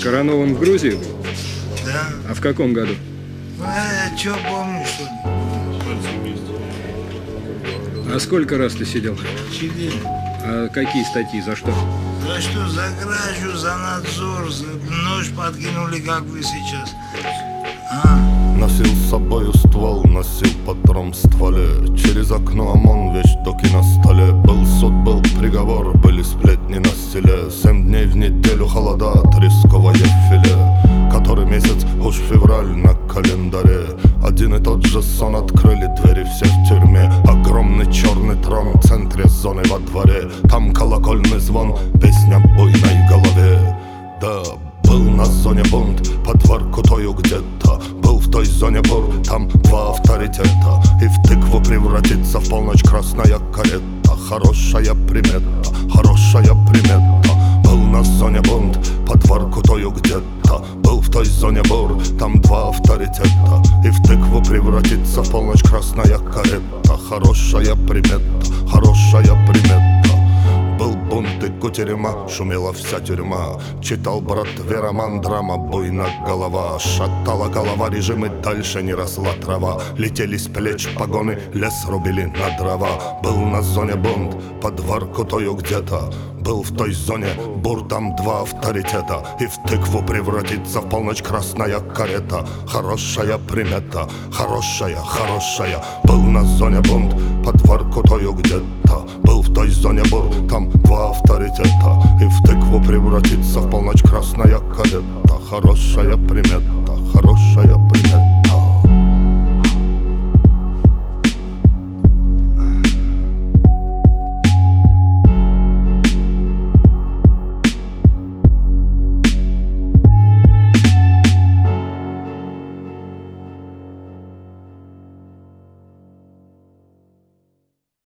Коронован в Грузии был? Да. А в каком году? Ну, я чё помню, что ли? А сколько раз ты сидел? 4. А какие статьи, за что? За что? За кражу, за надзор, нож подкинули, как вы сейчас. Носил с собою ствол, носил патрон в стволе. Через окно ОМОН, вещдоки на столе. Был суд, был приговор, были сплетни на селе. 7 дней в неделю холода, тресковое филе. Который месяц, уж февраль на календаре. Один и тот же сон, открыли двери все в тюрьме. Огромный черный трон в центре зоны во дворе. Там колокольный звон, песня буйной голове. Да, был на зоне бунт, под Воркутою где-то. Был в той зоне бур, там 2 авторитета. И в тыкву превратится в полночь красная карета. Хорошая примета, хорошая примета. Был на зоне бунт, под Воркутою где-то. Был в той зоне бур, там 2 авторитета. И в тыкву превратится в полночь красная карета. Хорошая примета, хорошая примета. Был бунт и кутерьма, шумела вся тюрьма. Читал брат роман, драма, буйна голова. Шатала голова, режим, и дальше не росла трава. Летели с плеч погоны, лес рубили на дрова. Был на зоне бунт, под Воркутою где-то. Был в той зоне бур, там 2 авторитета. И в тыкву превратится в полночь красная карета. Хорошая примета, хорошая, хорошая. Был на зоне бунт, под Воркутою где-то. Был в той зоне бур, там 2 авторитета. И в тыкву превратится в полночь красная карета. Хорошая примета, хорошая примета.